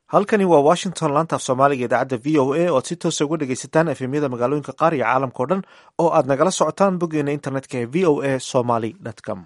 halkani waa washington laanta af soomaaliga idaacadda v o a oad si toosa uga dhegaysataan efemyada magaalooyinka qaar iyo caalamka o dhan oo aad nagala socotaan boggeena internetka ee v o a somaly com.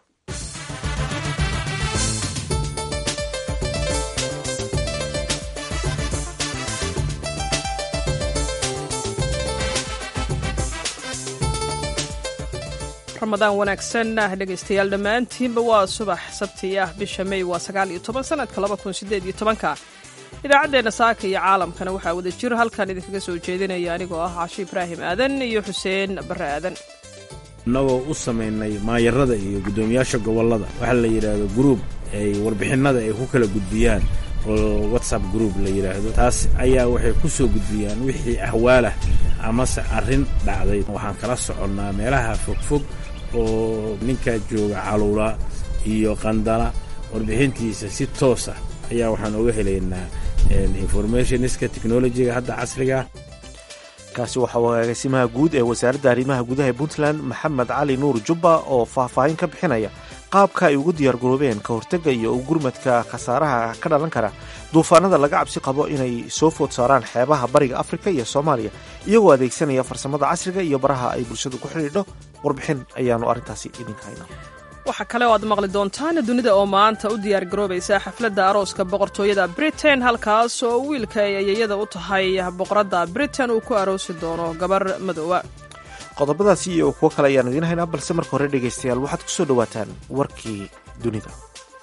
ramadaan wanaagsan dhegaystayaal dhammaantiinba waa subax sabti ah bisha May waa 19 sanadka 2018 idaacadeena saaka iyo caalamkana waxaa wada jir halkan idinkaga soo jeedinaya anigoo ah Caashi Ibraahim Aadan iyo Xuseen Barre Aadan. annagoo u samaynay maayarada iyo gudoomiyaasha gobolada waxa la yiraahdo group ay warbixinada ay ku kala gudbiyaan oo WhatsApp group la yiraahdo taas ayaa waxay ku soo gudbiyaan wixii ahwaala ama arrin dhacday waxaan kala soconnaa meelaha fogfog oo ninka jooga Caluula iyo Qandala warbixintiisa si toos ah ayaa waxaan uga helaynaa informationska technology-ga hadda casriga kaasi waxa uu agaasimaha guud ee wasaaradda arrimaha gudaha ee Puntland Maxamed Cali Nuur Jubba oo faahfaahin ka bixinaya qaabka ay ugu diyaar garoobeen ka hortagga iyo gurmadka khasaaraha ka dhalan kara duufaanada laga cabsi qabo inay soo food saaraan xeebaha bariga Afrika iyo Soomaaliya iyagoo adeegsanaya farsamada casriga iyo baraha ay bulshadu ku xiriirto. warbixin ayaanu arrintaasi idinka haynaa. waxa kale oo aad maqli doontaan dunida oo maanta u diyaar garoobaysa xafladda arooska boqortooyada Britain halkaas oo wiilka ay ayayada u tahay boqoradda Britain uu ku aroosi doono gabar madoowa. qodobadaasi iyo kuwo kale ayaan idiin haynaa balse marka hore dhegaystayaal waxaad ku soo dhawaataan warkii dunida.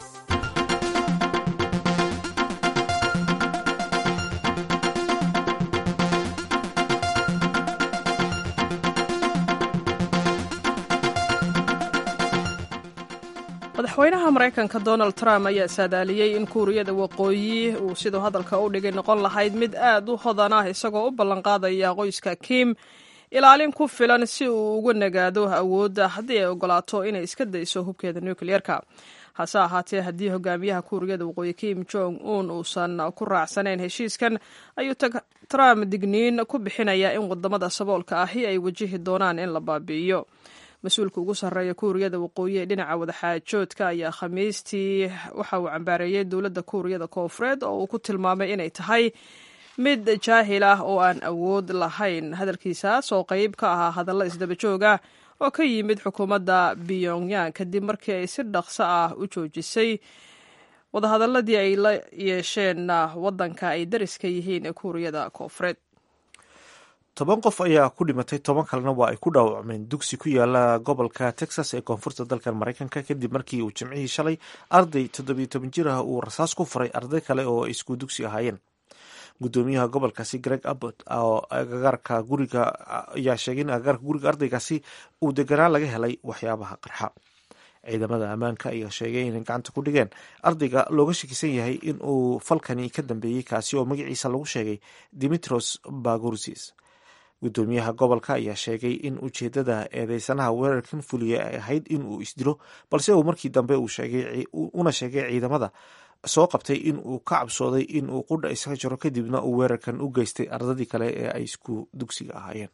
madaxweynaha Mareykanka Donald Trump ayaa saadaaliyay in Kuuriyada Waqooyi uu sidoo hadalka u dhigay noqon lahayd mid aad u hodan ah isagoo u ballan qaadaya qoyska Kim ilaalin ku filan si uu uga nagaado awoodda haddii ay ogolaato inay iska dayso hubkeeda nuclear-ka. hase ahaatee haddii hogaamiyaha Kuuriyada Waqooyi Kim Jong-un uusan ku raacsanayn heshiiskan ayuu Trump digniin ku bixinaya in wadamada saboolka ahi ay wajihi doonaan in la baabi'iyo. mas-uulka ugu sarreeya Kuuriyada Waqooyi ee dhinaca wadaxaajoodka ayaa Khamiistii waxa uu cambaareeyay dowladda Kuuriyada Koonfureed oo uu ku tilmaamay inay tahay mid jaahil ah oo aan awood lahayn. hadalkiisaas oo qayb ka ahaa hadallo isdaba joog ah oo ka yimid xukuumadda Pyongyang kadib markii ay si dhaqso ah u joojisay wadahadaladii ay la yeesheen waddanka ay dariska yihiin ee Kuuriyada Koonfureed. 10 qof ayaa ku dhimatay 10 kalena waa ay ku dhaawacmeen dugsi ku yaala gobolka Texas ee koonfurta dalkan Mareykanka kadib markii uu Jimcihii shalay arday 17 jir ah uu rasaas ku furay arday kale oo isku dugsi ahaayeen. gudoomiyaha gobolkaasi Greg Abbott oo agagaarka guriga ayaa sheegay in agagaarka guriga ardaygaasi uu deganaan laga helay waxyaabaha qarxa. ciidamada ammaanka ayaa sheegay inay gacanta ku dhigeen ardayga looga shakisan yahay in uu falkani ka dambeeyey kaasi oo magaciisa lagu sheegay Dimitros Bagursis. gudoomiyaha gobolka ayaa sheegay in ujeedada eedeysanaha weerarkan fuliya ay ahayd in uu isdilo balse uu markii dambe una sheegay ciidamada soo qabtay in uu ka cabsooday in uu qudha isaga jiro kadibna uu weerarkan u geystay ardadii kale ee ay isku dugsiga ahaayeen.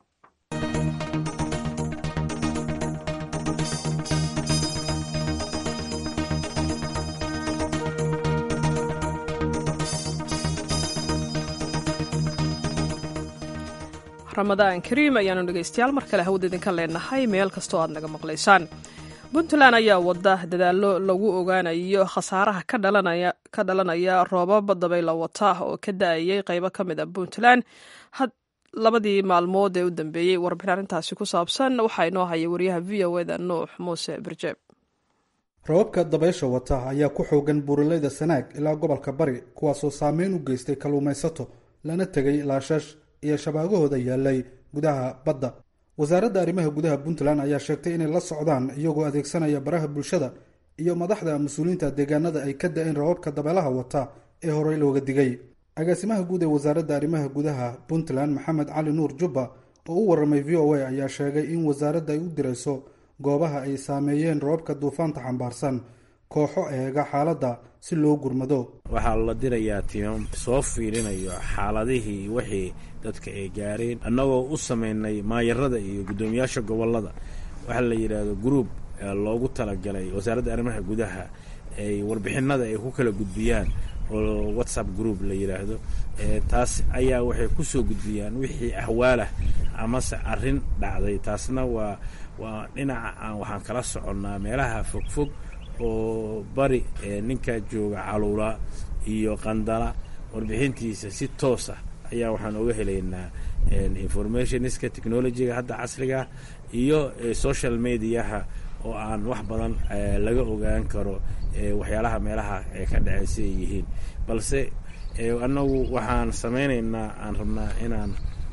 ramadaan kariim ayaanu dhegaystayaal mar kale hawada idinka leenahay meel kastoo aad naga maqlaysaan. Puntland ayaa wada dadaallo lagu ogaanayo khasaaraha ka dhalanaya roobab dabaylo wata oo ka da'ayay qaybo ka mid ah Puntland labadii maalmood ee u dambeeyey. warbixin arrintaasi ku saabsan waxaa inoo haya wariyaha VOA-da Nuux Muuse Birjeeb. roobabka dabaysha wata ayaa ku xoogan buuraleyda Sanaag ilaa gobolka Bari kuwaasoo saameyn u geystay kalluumaysato lana tegay laashash iyo shabaagahooda yaalay gudaha badda. wasaaradda arrimaha gudaha Puntland ayaa sheegtay inay la socdaan iyagoo adeegsanaya baraha bulshada iyo madaxda mas'uuliyiinta deegaanada ay ka da'een roobabka dabeelaha wata ee horey looga digay. agaasimaha guud ee wasaaradda arrimaha gudaha Puntland Maxamed Cali Nuur Jubba oo u warramay VOA ayaa sheegay in wasaaradda ay u dirayso goobaha ay saameeyeen roobabka duufaanta xambaarsan kooxo eega xaaladda si loo gurmado. waxaa la dirayaa tiimam soo fiirinayo xaaladihii wixii dadka ay gaareen annagoo u samaynay maayarada iyo gudoomiyaasha gobolada waxa la yiraahdo group loogu talagalay wasaaradda arrimaha gudaha ay warbixinada ay ku kala gudbiyaan oo whatsapp group la yidhaahdo. Taas ayaa waxay ku soo gudbiyaan wixii ahwaalah amase arrin dhacday. Taasna waa dhinaca waxaan kala soconnaa meelaha fogfog oo bari ninka jooga Caluula iyo Qandala warbixintiisa si toos ah ayaa waxaan uga helaynaa informationska technology-ga hadda casriga iyo social mediaha oo aan wax badan laga ogaan karo waxyaalaha meelaha ka dhacaysa yihiin. Balse annagu waxaan samaynaynaa aan rabnaa inaan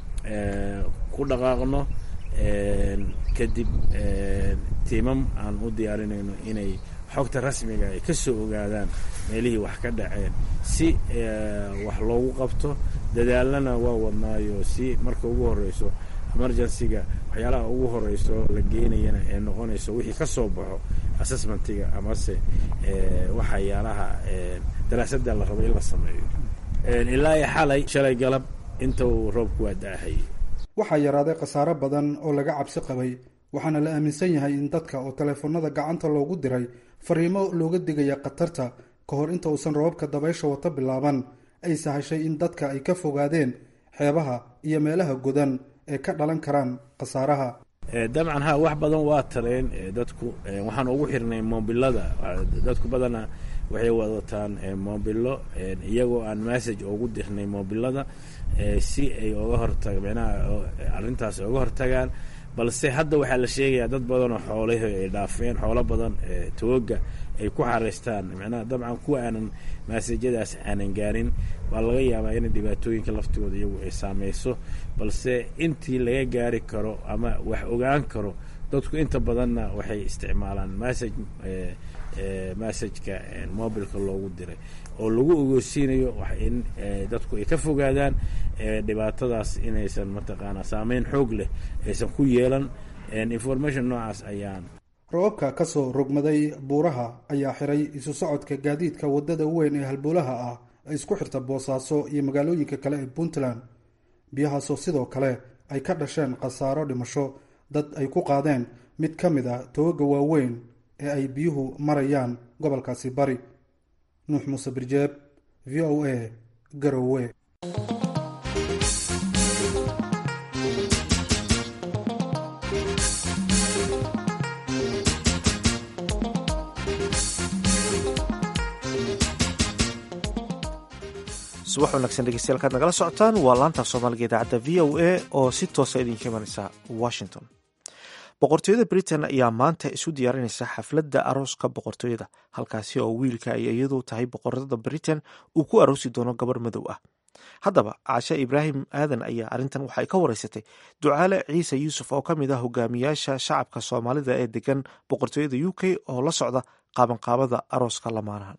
ku dhaqaaqno kadib tiimam aan u diyaarinayno inay xogta rasmiga ay ka soo ogaadaan meelihii wax ka dhaceen si wax loogu qabto. dadaalana waa wadnaayo si marka ugu horeyso emergency-ga waxyaalaha ugu horeyso la geenayana ee noqonayso wixii ka soo baxo assessmentiga amase waxyaalaha daraasadda la rabo in la sameeyo. ilaa shalay galab inta uu roobku waa da'ahay. waxaa yaraaday khasaaro badan oo laga cabsi qabay, waxaana la aaminsan yahay in dadka oo taleefanada gacanta loogu diray fariimo looga digaya khatarta ka hor inta uusan roobabka dabaysha wata bilaaban ay sahashay in dadka ay ka fogaadeen xeebaha iyo meelaha godan ee ka dhalan karaan khasaaraha. dabcan wax badan waa tareen dadku. waxaan ugu xirnay moobilada. dadku badana waxay wadataan moobilo iyagoo aan message ugu dirnay moobilada si ay uga hortagaan arrintaas uga hortagaan. balse hadda waxaa la sheegayaa dad badan oo xoolaha ay dhaafeen, xoolo badan tooga ay ku xareystaan. dabcan kuwa aanan maasajadaas aanan gaarin waa laga yaabaa in dhibaatooyinka laftigooda iyagu ay saameyso. balse intii laga gaari karo ama wax ogaan karo dadku inta badanna waxay isticmaalaan messageka mobilka loogu diray oo lagu ogoosiinayo in dadku ay ka fogaadaan dhibaatadaas inaysan mataqaanaa saameyn xoog leh aysan ku yeelan. information noocaas ayaan. roobabka ka soo rogmaday buuraha ayaa xiray isu socodka gaadiidka wadada weyn ee halbowlaha ah ee isku xirta Boosaaso iyo magaalooyinka kale ee Puntland. biyahaasoo sidoo kale ay ka dhasheen khasaaro dhimasho dad ay ku qaadeen mid ka mid ah tooga waaweyn ee ay biyuhu marayaan gobolkaasi bari. Nuux Muuse Birjeeb, VOA, Garowe. subax wanaagsan dhegeystayaal kaad nagala socotaan waa laanta Soomaaliga idaacadda VOA oo si toos ah idinka imanaysa Washington. boqortooyada Britain ayaa maanta isu diyaarinaysa xafladda arooska boqortooyada, halkaasi oo wiilka ay iyadu tahay boqorada Britain uu ku aroosi doono gabar madow ah. haddaba Caasha Ibraahim Aadan ayaa arrintan waxay ka wareysatay Ducaale Ciise Yuusuf oo ka mid ah hogaamiyaasha shacabka Soomaalida ee degan boqortooyada UK oo la socda qabanqaabada arooska lamaanahan.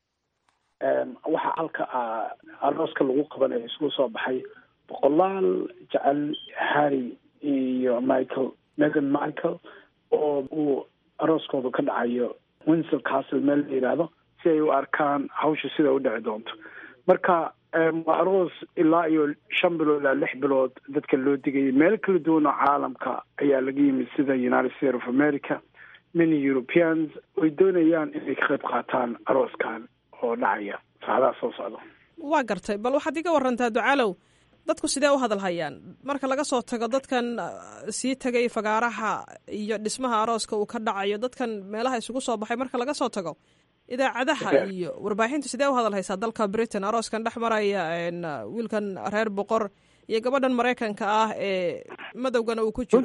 waxaa halka arooska lagu qabanayo isugu soo baxay boqolaal jecel Harry iyo Meghan Markle oo uu arooskooda ka dhacayo Windsor Castle meel la yidhaahdo si ay u arkaan hawsha sida u dhici doonto. marka waa aroos ilaa iyo 5 bilood ilaa 6 bilood dadka loo digayay meel kala duwan oo caalamka ayaa laga yimid sida United States of America. many Europeans way doonayaan inay ka qayb qaataan arooskan oo dhacaya saacadaha soo socda. waa gartay, bal waxaad iga warantaa Ducaalow, dadku sidee u hadalhayaan marka laga soo tago dadkan sii tagay fagaaraha iyo dhismaha arooska uu ka dhacayo, dadkan meelaha isugu soo baxay marka laga soo tago idaacadaha iyo warbaahintu sidee u hadalhaysaa dalka Britain arooskan dhex maraya wiilkan reer boqor iyo gabadhan Mareykanka ah ee madowgana uu ku jiro.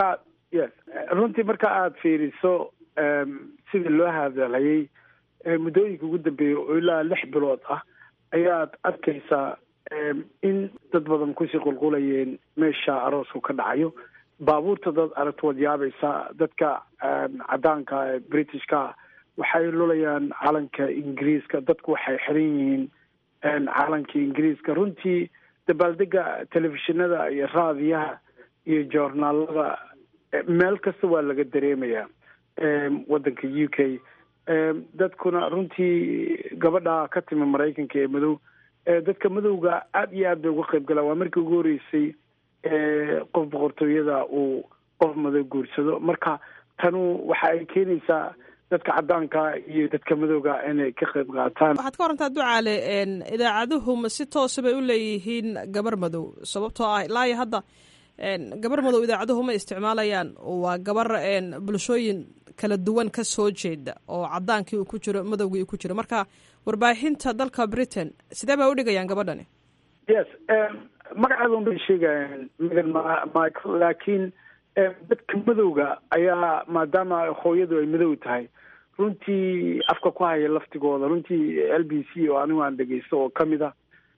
runtii marka aad fiiriso sida loo hadalhayay muddooyinka ugu dambeeyay oo ilaa 6 bilood ah ayaad arkaysaa in dad badan kusii qulqulayeen meesha aroosku ka dhacayo. baabuurta dad aragto waad yaabaysaa. dadka cadaanka Britishka waxay lulayaan calanka Ingiriiska, dadku waxay xiran yihiin calanka Ingiriiska. runtii dabaaldega telefishinada iyo raadiyaha iyo joornaalada meel kasta waa laga dareemayaa wadanka UK. dadkuna runtii gabadha ka timi Mareykanka ee madow dadka madowga aad iyo aad bay uga qayb galaan. waa markii ugu horeysay qof boqortooyada uu qof madow guursado. marka tanu waxa ay keenaysaa dadka caddaanka iyo dadka madowga inay ka qayb qaataan. waxaad ka warantaa Ducaale idaacaduhu ma si toos bay u leeyihiin gabar madow sababtoo ah ilaa iyo hadda gabar madow idaacaduhu ma isticmaalayaan waa gabar bulshooyin kala duwan ka soo jeeda oo caddaankii uu ku jiro madowgii uu ku jiro marka warbaahinta dalka Britain sidee bay u dhigayaan gabadhani? Yes, magaceeda un bay sheegayaan Meghan Markle, laakiin dadka madowga ayaa maadaama hooyadu ay madow tahay runtii afka ku haya laftigooda. runtii LBC oo anigu aan dhegeysto oo kamid ah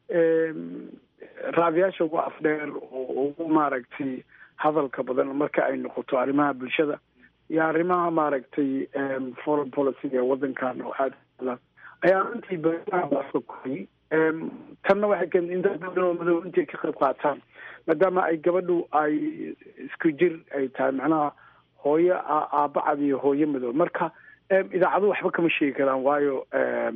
raadiyaasha ugu afdheer oo ugu maaragtay hadalka badan marka ay noqoto arrimaha bulshada iyo arrimaha maaragtay foreign policy ee wadankan oo aad ayaa runtii afka ku hayay. tanna waxay keentay in dad badan oo madow intii ka qayb qaataan maadaama ay gabadhu ay isku jir ay tahay macnaha hooyo aabacad iyo hooyo madow. marka idaacadu waxba kama sheegi karaan waayo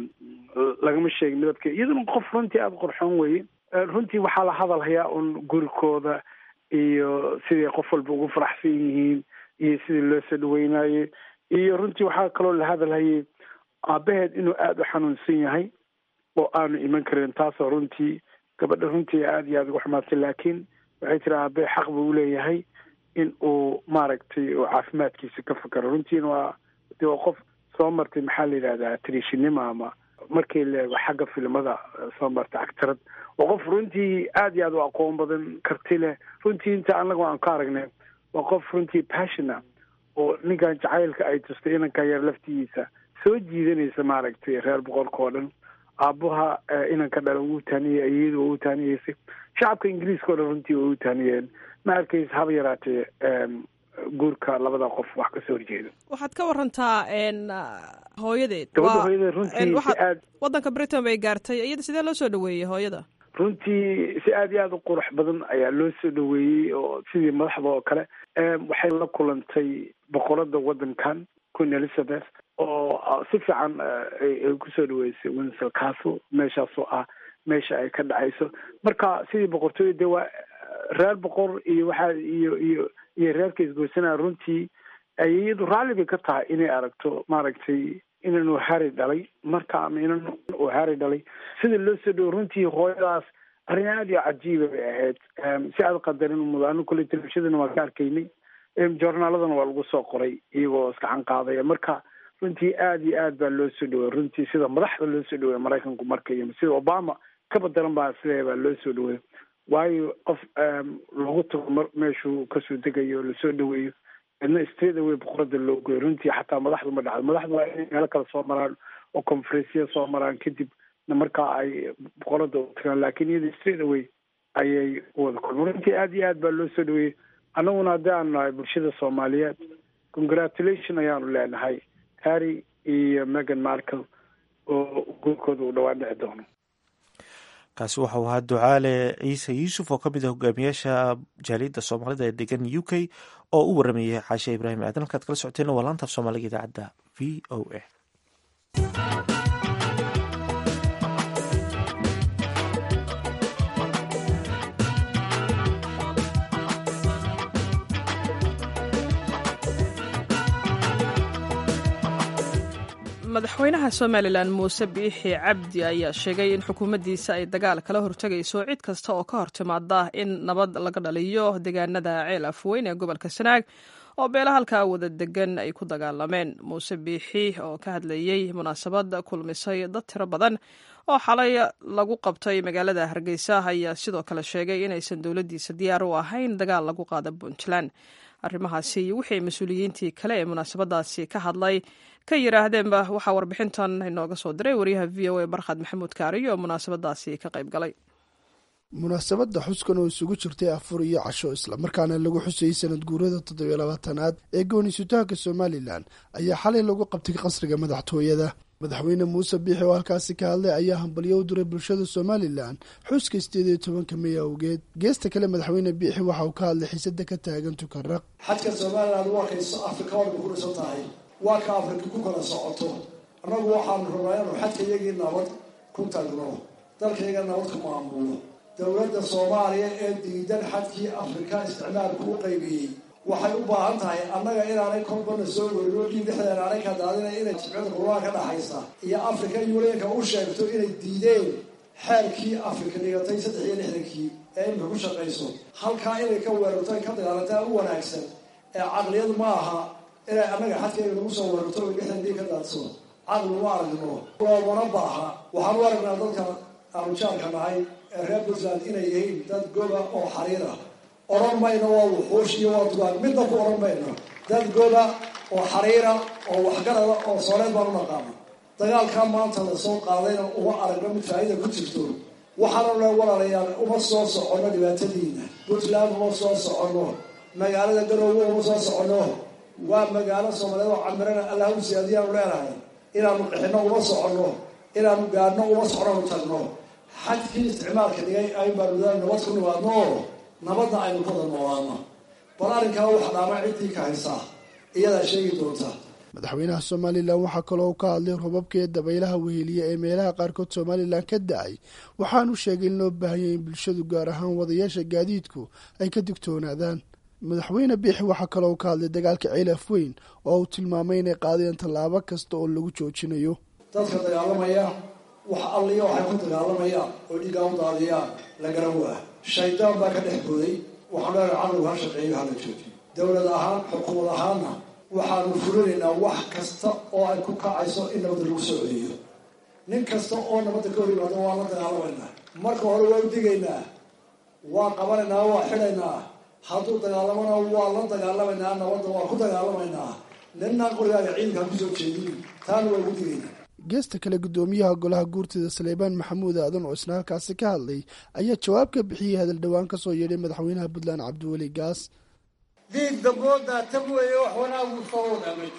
lagama sheegin midabka. iyaduna qof runtii aada qorxoon weye. runtii waxaa la hadal hayaa un gurikooda iyo siday qof walba ugu faraxsan yihiin iyo sidii loo soo dhaweynaye iyo runtii waxaa kaloo la hadal hayay aabaheed inuu aada u xanuunsan yahay oo aanu iman karin, taasoo runtii gabadha runtii aada iyo aada ugu xumaatay. laakiin waxay tiri aabe xaq buu uleeyahay in uu maaragtay uu caafimaadkiisa ka fakaro. runtiina waa qof soo martay maxaa la yidhahdaa trishinima ama markii la eego xagga filimada soo martay actarad. waa qof runtii aada iyo aada u aqoon badan, karti leh. runtii inta anaga aan ka aragnay waa qof runtii passiona oo ninkan jacaylka ay tustay inanka yar laftigiisa soo jiidanaysa maaragtay reer boqorka oo dhan. aabaha inanka dhala ugu taaniyey, iyadu ugu taaniyeysay, shacabka ingiriiska o dhan runtii way u taaniyeen. ma arkaysa haba yaraatee guurka labada qof wax kasoo horjeeda. waxaad ka warantaa hooyadeed gabadha hooyadeed runtii si aad wadanka Britain bay gaartay, iyada sidee loo soo dhaweeyey hooyada? runtii si aad iyo aada u qurux badan ayaa loo soo dhaweeyey oo sidii madaxda oo kale. waxay la kulantay boqorada wadankan Queen Elizabeth oo si fiican ay kusoo dhaweysay Windsor Castle, meeshaasoo ah meesha ay ka dhacayso. marka sidii boqortooyada waa reer boqor iyo waxaa iyo reerka isgoysanaa. runtii iyadu raalli bay ka tahay inay aragto maaragtay inanu Harry dhalay marka ama inanu Harry dhalay sida loo soo dhawo. runtii hooyadaas arrin aada iyo cajiiba bay ahayd. si aada qadarin mudano kule telefishadana waa ka arkaynay, joornaaladana waa lagu soo qoray iyagoo iskacan qaadaya. marka runtii aada iyo aad baa loo soo dhaway. runtii sida madaxda loo soo dhaway maraykanku marka iyo sida Obama ka badaran baa sidee baa loo soo dhaway. waayo qof lagu tago meeshuu kasoo degayo lasoo dhaweeyo idna straight away boqorada loo goyo. runtii xataa madaxdu ma dhacdo. madaxdu waa inay meelo kale soo maraan oo conferenceya soo maraan kadibna markaa ay boqorada u tagaan, laakiin iyada straight away ayay wada kulmaan. runtii aada iyo aad baa loo soo dhaweeyey. annaguna haddii aanu nahay bulshada Soomaaliyeed congratulation ayaanu leenahay Harry iyo Meghan Markle oo guurkooda uu dhawaan dhici doono. kaasi waxau ahaa Ducaale Ciise Yuusuf oo ka mid ah hogaamiyaasha jaaliyadda Soomaalida ee degan UK oo u waramayay Caashe Ibraahim Aadan. halkaad kala socoteen waa laanta af Soomaaliga idaacadda VOA. madaxweynaha Somaliland Muuse Biixi Cabdi ayaa sheegay in xukuumaddiisa ay dagaal kala hortagayso cid kasta oo ka hortimaada in nabad laga dhaliyo deegaanada Ceel Afweyn ee gobolka Sanaag oo beelaha halkaa wada degan ay ku dagaalameen. Muuse Biixi oo ka hadlayay munaasabad kulmisay dad tiro badan oo xalay lagu qabtay magaalada Hargeysa ayaa sidoo kale sheegay inaysan dowladdiisa diyaar u ahayn dagaal lagu qaado Puntland. arrimahaasi iyo wixii mas-uuliyiintii kale ee munaasabadaasi ka hadlay ka yiraahdeenba waxaa warbixintan inooga soo diray wariyaha VOA Barkhad Maxamuud Kaariyo oo munaasabadaasi ka qayb galay. munaasabadda xuskan oo isugu jirtay afur iyo casho islamarkaana lagu xusayey sanad guurada 27aad ee gooni-sutaanka Somalilan ayaa xalay lagu qabtay qasriga madaxtooyada. madaxweyne Muuse Biixi oo halkaasi ka hadlay ayaa hambalyo u diray bulshada Somalilan xuska 18 May awgeed. geesta kale madaxweyne Biixi waxa uu ka hadlay xiisada ka taagan Tukarraq. xadka Somaliland waa kayso Afrika oo ku dhisan tahay waa ka Afrika ku kala socoto. anagu waxaan rabaa inuu xadka iyagii nabad ku tagno, dalkayga nabad ku maamulo. dowladda Soomaaliya ee diidan xadkii Afrika isticmaalku u qaybiyey waxay u baahan tahay annaga inaanay kolbana soo gorinoo dhiig dhexdeena aanay ka daadinay inay jimcida qurbaan ka dhaxaysa iyo africa unionka u sheegto inay diideen xeerkii afrika dhigatay 63kii ee imika ku shaqayso halkaa inay ka weerarto ay ka dagaalantaa u wanaagsan ee caqliyadu ma aha inay annaga xadkayga nagu soo weerarto ay dhexdan dhiig ka daadso caqli ma aragno loomana baaha waxaan u aragnaa dadka aanu jaarka nahay ee reer puntland inay yihiin dad goba oo xariir ah oran mayno waa wuxuush iyo waa dugaan midna ku oran mayno dad goba oo xariira oo waxgarada oo sooreed baan u naqaano dagaalkaa maanta la soo qaadayna uma aragno mid faa'iida ku jirto waxaana le walaalayaal uma soo soconno dhibaatadiina puntland uma soo soconno magaalada garoowe uma soo soconno waa magaalo soomaaliyeed oo camirana allah u siyaadiyaanu leenahay inaanu qixino uma soconno inaanu gaadhno uma soconaanu tagno xadkii isticmaalka dhigay ay baanudaan nabad ku nimaadno nabadna aynu kada noolaano bal arrinkaa wax dhaama ciddii ka haysaa iyadaa sheegi doonta madaxweynaha somalilan waxaa kaloo ka hadlay robabka ee dabaylaha weheliya ee meelaha qaarkood somalilan ka da-ay waxaanu sheegay in loo baahanyay in bulshadu gaar ahaan wadayaasha gaadiidku ay ka digtoonaadaan madaxweyne biixi waxaa kaloo ka hadlay dagaalka ceelaf weyn oo uu tilmaamay inay qaadeen tallaabo kasta oo lagu joojinayo dadka dagaalamaya wax alliyo waxay ku dagaalamayaan oo dhiigaa u daadiyaan la garan waa shaydaan baa ka dhex booday waxaan leenahay caqligu ha shaqeeyo hala joojiyo dowlad ahaan xukuumad ahaanna waxaanu fulinaynaa wax kasta oo ay ku kacayso in nabadda lagu soo celiyo nin kasta oo nabadda ka hor yimaado waa la dagaalamaynaa marka hore waa u digaynaa waa qabanaynaa waa xidhaynaa hadduu dagaalamana waa la dagaalamaynaa nabadda waa ku dagaalamaynaa ninaan qorigaaga ciidankaan kusoo jeedin taana waa ugu digaynaa geesta kale guddoomiyaha golaha guurtida saleebaan maxamuud aadan oo isna halkaasi ka hadlay ayaa jawaab ka bixiyey hadal dhowaan ka soo yeedhay madaxweynaha puntland cabdiweli gaas dhiig damboodaa tab weeye wax wanaagu soo wadhamay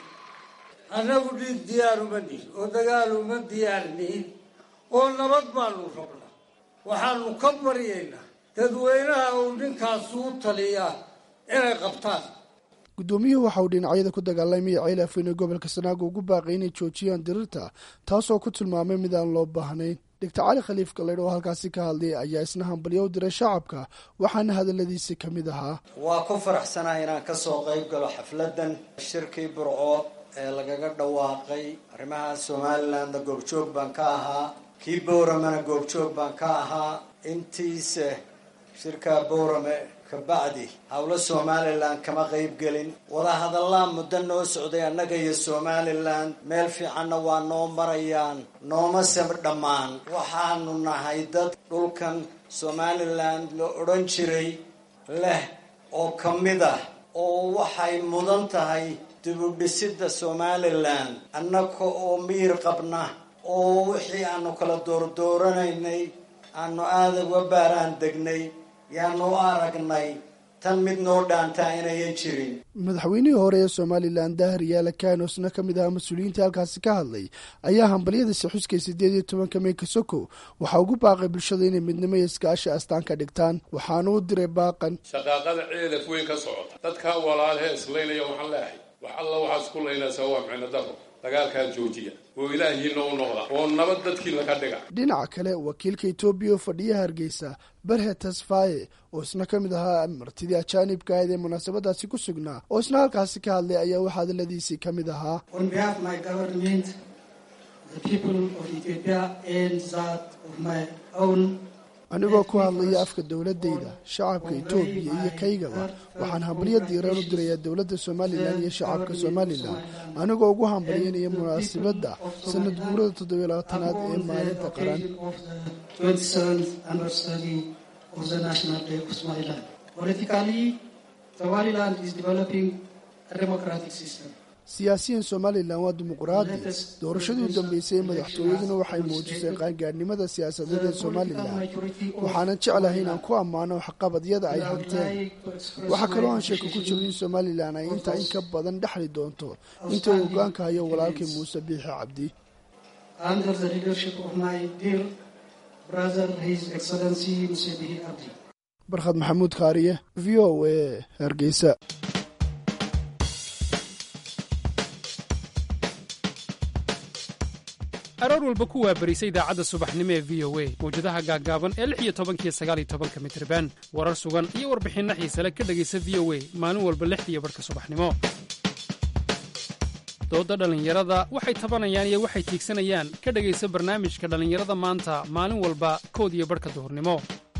annagu dhiig diyaar uma nihin oo dagaal uma diyaar nihin oo nabad baanu rabnaa waxaanu ka baryaynaa dadweynaha uu ninkaasuu taliyaa inay qabtaan guddoomiyuhu waxa uu dhinacyada ku dagaalamaya ceelaf weyn ee gobolka sanaago ugu baaqay inay joojiyaan dirirta taasoo ku tilmaamay mid aan loo baahnayn doctor cali khaliif galeydh oo halkaasi ka hadlay ayaa isna hambalyo u diray shacabka waxaana hadaladiisi ka mid ahaa waa ku faraxsanahay inaan ka soo qayb galo xafladan shirkii burco ee lagaga dhawaaqay arrimaha somalilandna goobjoog baan ka ahaa kii bowramena goobjoog baan ka ahaa intiise shirka bowrame kabacdi howlo somalilan kama qayb gelin wadahadallaa muddo noo socday annaga iyo somalilan meel fiicanna waa noo marayaan nooma sab dhammaan waxaanu nahay dad dhulkan somalilan la odhan jiray leh oo ka mid ah oo waxay mudan tahay dibudhisidda somalilan annaka oo miyir qabna oo wixii aanu kala doordooranaynay aanu aada uga baaraan degnay yaanu aragnay tan mid noo dhaantaa inayan jirin madaxweynihii hore ee somalilan daahir yaala kanosna ka mid ahaa mas-uuliyiinta halkaasi ka hadlay ayaa hambalyadiisi xuskay 18 May kasoko waxaa ugu baaqay bulshada inay midnimo iyo iskaashi astaan ka dhigtaan waxaana u diray baaqan shaqaaqada ceelaf weyn ka socota dadka walaalahee islaynaya waxaan leeyahay wax alla waxaad isku laynaysaa waa micno daro dagaalkaa joojiya oo ilaahiina u noqda oo nabad dadkii laga dhiga dhinaca kale wakiilka etoobiya oo fadhiya hargeysa barhe tasfaye oo isna ka mid ahaa martidii ajaanibka ahayd ee munaasabadaasi ku sugnaa oo isna halkaasi ka hadlay ayaa waxaa hadaladiisii ka mid ahaa anigoo ku hadlaya afka dowladayda shacabka etoobiya iyo kaygaba waxaan hambalyo diiran u dirayaa dowladda somalilan iyo shacabka somalilan anigoo ugu hambalyanaya munaasabadda sanad guurada 27aad ee maalinta qaran siyaasiyiin somalilan waa dimuqraadi doorashadii u dambeysay ee madaxtooyaduna waxay muujisay qaangaadhnimada siyaasadeed ee somalilan waxaanan jeclahay inaan ku ammaano waxqabadyada ay hanteen waxaa kaloo aan sheeko ku jiro in somalilan ay intaa in ka badan dhexli doonto inta uu hogaanka hayo walaalkii muuse biixi cabdi barkhad maxamuud kaariye v o a hargeysa aroor walba ku waabarisa idaacadda subaxnimo ee v o a mawjadaha gaaggaaban ee 16 iyo 19 mitirban warar sugan iyo warbixinno xiise leh ka dhegaysa v o a maalin walba 6:00 subaxnimo. dooda dhallinyarada waxay tabanayaan iyo waxay tiigsanayaan ka dhegaysa barnaamijka dhallinyarada maanta maalin walba 1:00 duhurnimo.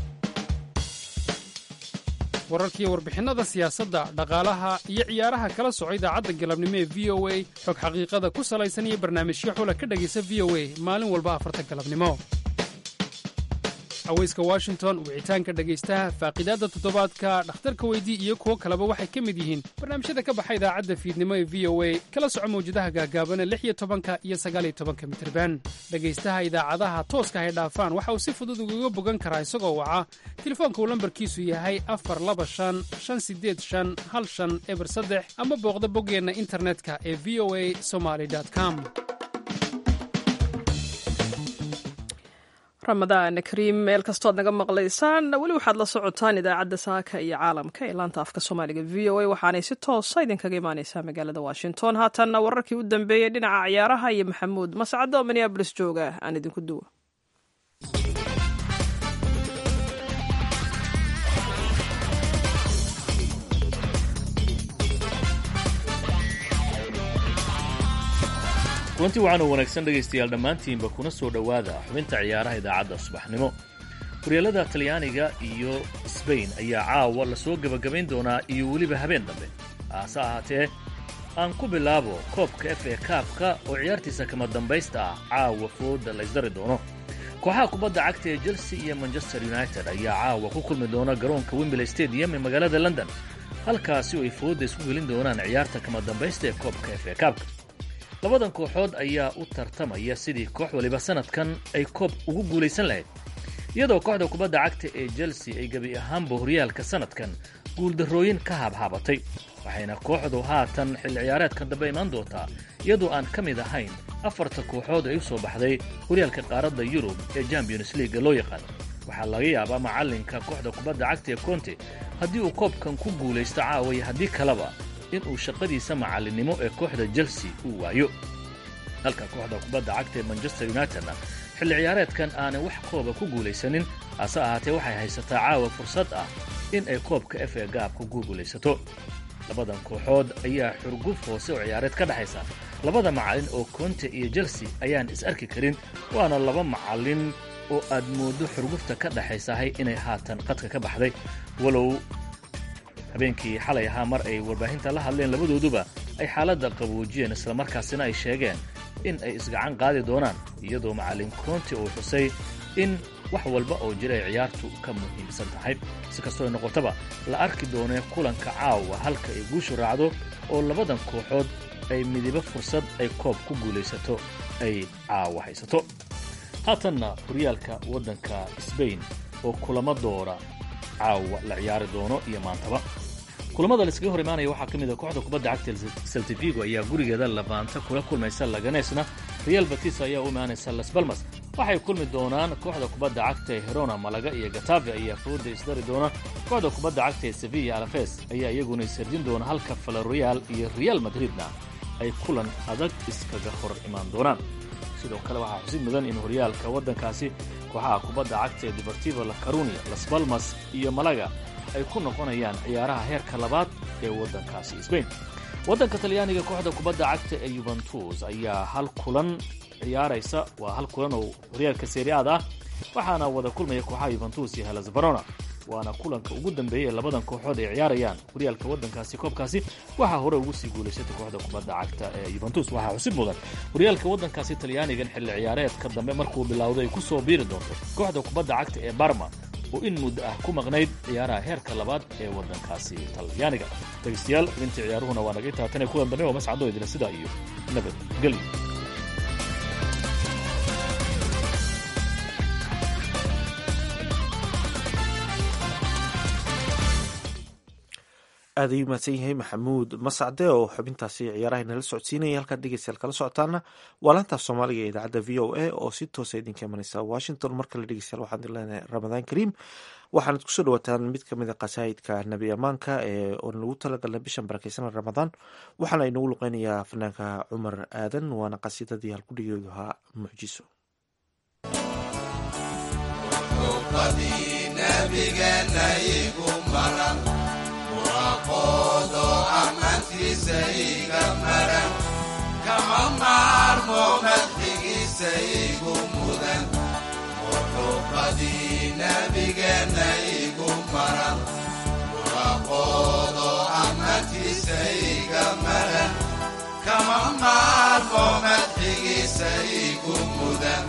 wararkiiyo warbixinnada siyaasadda dhaqaalaha iyo ciyaaraha kala soco idaacadda galabnimo ee v o a xog xaqiiqada ku salaysan iyo barnaamijyo xula ka dhegaysa v o a maalin walba 4 galabnimo. haweyska washington wicitaanka dhegaystaha faaqidaadda toddobaadka dhakhtarka weydii iyo kuwo kaleba waxay ka mid yihiin barnaamijyada ka baxa idaacadda fiidnimo ee v o a kala soco mawjadaha gaagaaban ee 16 iyo 19 mitirban. dhegaystaha idaacadaha tooska hay dhaafaan waxa uu si fudud ugaga bogan karaa isagoo waca telefoonka uu lambarkiisu yahay 425-585-1503 ama booqda boggeenna internetka ee voasomali.com. ramadaan kariim meel kastood naga maqlaysaan weli waxaad la socotaan idaacadda saaka iyo caalamka ee laanta afka soomaaliga v o a waxaanay si toosa idinkaga imaaneysaa magaalada washington. haatanna wararkii u dambeeyey dhinaca ciyaaraha iyo maxamuud mascado oo minneabolis jooga aan idinku duwo. kulanti wacan oo wanaagsan dhegaystayaal dhammaantiinba kuna soo dhowaada xubinta ciyaaraha idaacadda subaxnimo. horyaalada talyaaniga iyo sbain ayaa caawa lasoo gebagabayn doonaa iyo weliba habeen dambe. hase ahaatee aan ku bilaabo koobka FA Cup-ka oo ciyaartiisa kama dambaysta ah caawa fooda la isdari doono. kooxaha kubadda cagta ee Chelsea iyo Manchester United ayaa caawa ku kulmi doona garoonka Wembley Stadium ee magaalada London, halkaasi oo ay fooda isku gelin doonaan ciyaarta kama dambaysta ee koobka FA Cup-ka. labadan kooxood ayaa u tartamaya sidii koox waliba sanadkan ay koob ugu guulaysan lahayd, iyadoo kooxda kubadda cagta ee Chelsea ay gebi ahaanba horyaalka sanadkan guuldarrooyin ka haabhaabatay, waxayna kooxdu haatan xilli ciyaareedkan dambe imaan doontaa iyadoo aan ka mid ahayn 4 kooxood ay u soo baxday horyaalka qaaradda Yurub ee Champions League loo yaqaan. waxaa laga yaabaa macallinka kooxda kubadda cagta ee Conte haddii uu koobkan ku guulaysto caawa iyo haddii kaleba inuu shaqadiisa macallinnimo ee kooxda Chelsea uu waayo, halka kooxda kubadda cagta ee Manchester United-na xilli ciyaareedkan aanay wax kooba ku guulaysanin. hase ahaatee waxay haysataa caawa fursad ah in ay koobka FA Cup-ka ku guulaysato. labadan kooxood ayaa xurguf hoose oo ciyaareed ka dhaxaysa labada macallin oo Conte iyo Chelsea ayaan is arki karin, waana laba macallin oo aad moodo xurgufta ka dhaxaysahay inay haatan qadka ka baxday. walow habeenkii xalay ahaa mar ay warbaahinta la hadleen labadooduba ay xaaladda qaboojiyeen islamarkaasina ay sheegeen in ay isgacan qaadi doonaan, iyadoo macallin Conte uu xusay in wax walba oo jira ay ciyaartu ka muhiimsan tahay. si kastoo ay noqotaba la arki doonee kulanka caawa halka ay guushu raacdo oo labadan kooxood ay midiba fursad ay koob ku guulaysato ay caawa haysato. haatanna horyaalka waddanka Spain oo kulamo doora caawa la ciyaari doono iyo maantaba. kulamada la iskaga hor imaanaya waxaa ka mid ah kooxda kubadda cagta Celta Vigo ayaa gurigeeda Levante kula kulmaysa Leganesna. Real Betis ayaa u imaanaysa Las Palmas. waxay kulmi doonaan kooxda kubadda cagta ee Girona, Malaga iyo Getafe ayaa fooda isdari doona. kooxda kubadda cagta ee Sevilla Alaves ayaa iyaguna isardin doona, halka Villarreal iyo Real Madridna ay kulan adag iskaga hor imaan doonaan. sidoo kale waxaa xusid mudan in horyaalka waddankaasi kooxaha kubadda cagta ee Deportivo La Coruña, Las Palmas iyo Malaga ay ku noqonayaan ciyaaraha heerka labaad ee waddankaasi Spain. waddanka Talyaaniga kooxda kubadda cagta ee Juventus ayaa hal kulan ciyaaraysa, waa hal kulan oo horyaalka Serie A ah, waxaana wada kulmaya kooxaha Juventus iyo Hellas Verona. waana kulanka ugu dambeeyay ee labadan kooxood ay ciyaarayaan horyaalka waddankaasi. koobkaasi waxaa hore ugu sii guulaysatay kooxda kubadda cagta ee Juventus. waxaa xusib mudan horyaalka waddankaasi Talyaanigan xilli ciyaareedka dambe markuu bilowday ay ku soo biiri doonto kooxda kubadda cagta ee Parma oo in muddo ah ku maqnayd ciyaaraha heerka labaad ee waddankaasi Talyaaniga. dhegeystayaal intii ciyaaruhuna waa naga taatane kulan dambe oo mascado idila sidaa iyo nabadgelyo. aad ayuu mahadsan yahay maxamuud mascade oo xubintaasi ciyaaraha inala socodsiinaya. halkaad dhegeystayaal kala socotaana waa laanta af soomaaliga ee idaacadda v o a oo si toosa idinka imanaysa washington. mar kale dhegeystayaal waxaan idin leenahay ramadaan kariim. waxaanad kusoo dhawaataan mid kamid a qasaa'idka nebi amaanka oo nagu talagalnay bishan barakeysan ramadaan. waxaana inagu luqeynayaa fanaanka cumar aadan, waana qasiidadii halkudhigeedu ahaa mucjiso. waaqoodo ammaantiisa iga maran kama maarmo madxigiisa igu mudan muxubbadii nabigeenna igu maran waaqoodo ammaantiisa iga maran kama maarmo madxigiisa igu mudan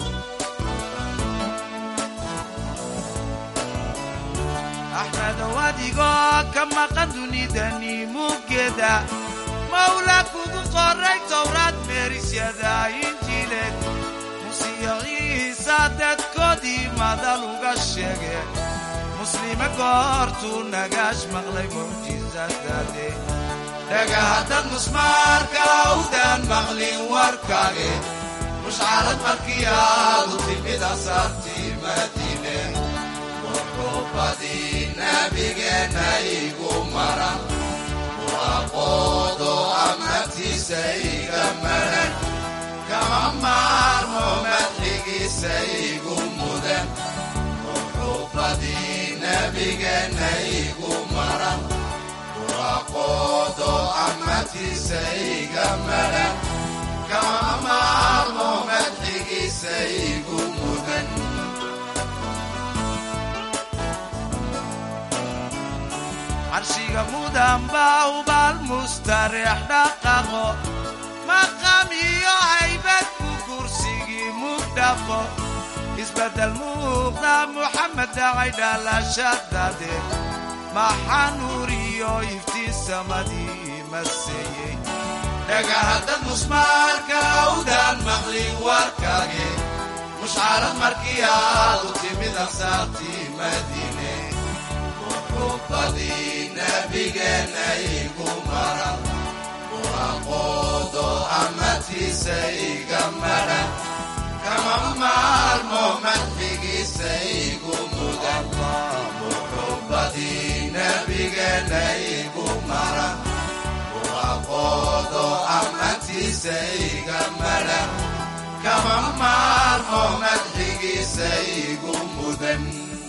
axmedow adigoo ka maqan dunidani muggeeda mawla kugu qoray towraad meerisyada injiileed musiyo ciisa dadkoodii madal uga sheege muslime goortuu nagaash maqlay mucjisadaade dhagahaddad musmaarka awdaan maqlin warkaage mushcarad markii aadu timid asaartii madiine muxubbadii nabigeenna igu maran waaqoodo ammaantiisa iga maran kama maarmo madxigiisa igu mudan muxubbadii nabigeenna igu maran waaqoodo ammaantiisa iga maran kama maarmo madxigiisa igu mudan carshiga mudan baa ubaal mustareex dhaqaqo maqam iyo haybad ku kursigii mugdhaqo isbeddel muuqda muxamed dhacay dhalashadade maxaa nuur iyo iftiin samadii maseeyey dhagahaddad musmaarka awdaan maqlin warkaage mushcarad markii aadu timid ansaartii madiine muxubbadii nabigeenna igu maran waaqoodo ammaantiisa iga maran kama maarmo madxigiisa igu mudan muxubbadii nabigeenna igu maran waaqoodo ammaantiisa iga maran kama maarmo madxigiisa igu mudan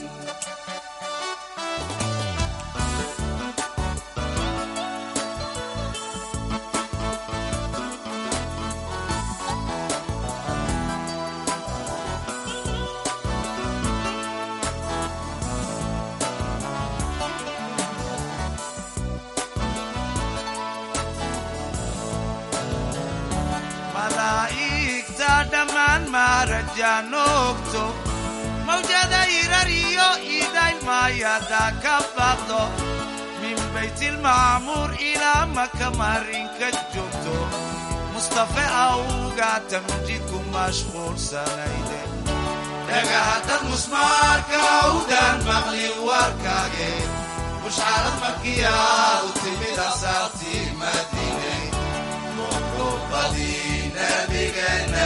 marajanogto mawjada irariyo idaylmayada ka baqdo min baytilmacmuur ilaa maka marinka joogto mustafe awga tamjid ku mashquulsanayde dhagahaddad musmaarka awdaan maqlin warkaage mushcarad markii aadu timid asaartii madiine muxubbadii nabigeenna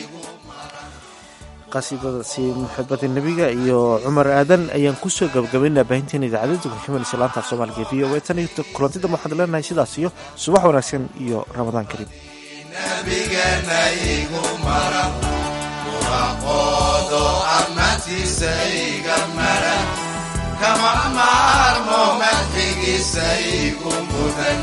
qasiidadaasi muxibada nebiga iyo cumar aadan ayaan kusoo gabagabaynaa baahinteena idaacadda kuximanaysa laanta af soomaaliga v o a tan iyo kulantida waxaan leenahay sidaas iyo subax wanaagsan iyo ramadaan kariim nabigeenna igu maran waaqoodo ammaantiisa iga maran kama maarmo madxigiisa igu mudan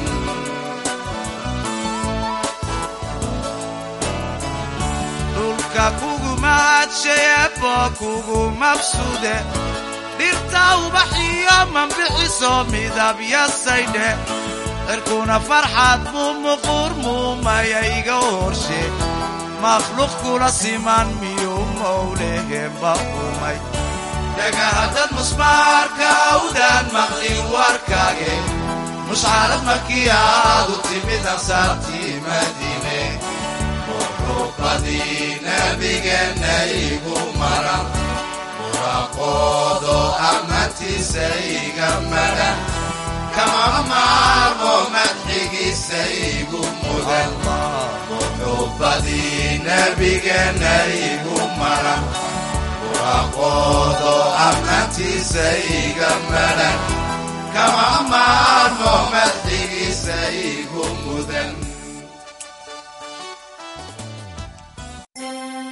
kugu mahadshayeebo kugu mabsude dhirta ubaxiyo manbixiso midabyasaydhe cirkuna farxad buu muquur muumayayga horshe makhluuq kula siman miyuu mowlehemba umay dhagahaddad musmaarka awdaan maqlin warkaage mushcarad markii aadu timid ansaartii madiine muxubbadii nabigeenna igu maran waaqoodo ammaantiisa iga maran kama maarmo madxigiisa igu mudan muxubbadii nebigana igu maran buraqoodo ammaantiisa iga maran kama maarmo madxigiisa igu